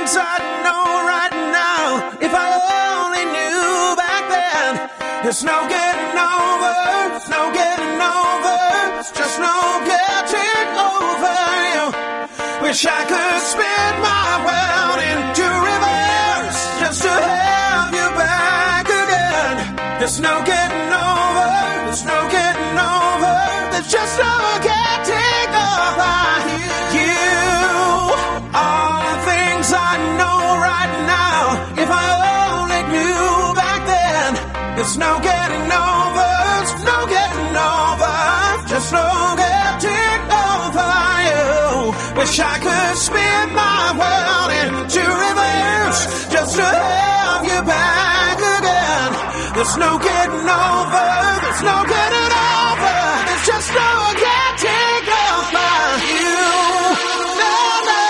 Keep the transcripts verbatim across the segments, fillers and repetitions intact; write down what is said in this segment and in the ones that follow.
things I'd know right now if I only knew back then. There's no getting over, no getting over, it's just no getting over you. Wish I could spin my world into reverse just to have you back again. There's no getting over, there's no getting over, there's just no getting over you. All the things I know right now, if I only knew back then. There's no getting over, there's no getting over, just no getting over you. Wish I could spin my world into reverse just to have you back again. There's no getting over, there's no getting over, there's just no getting over you. No, no.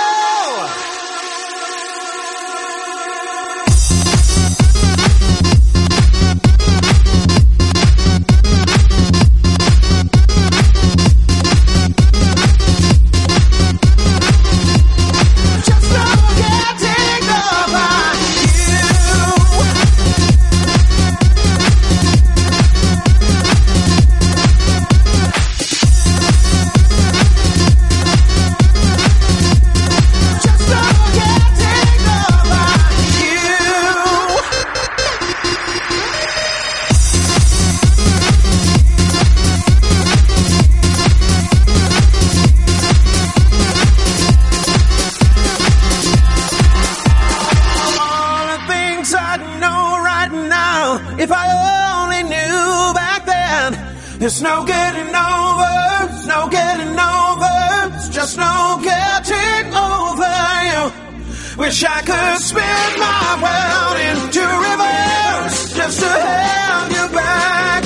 If I only knew back then. There's no getting over, there's no getting over, it's just no getting over you. Wish I could spin my world into reverse just to have you back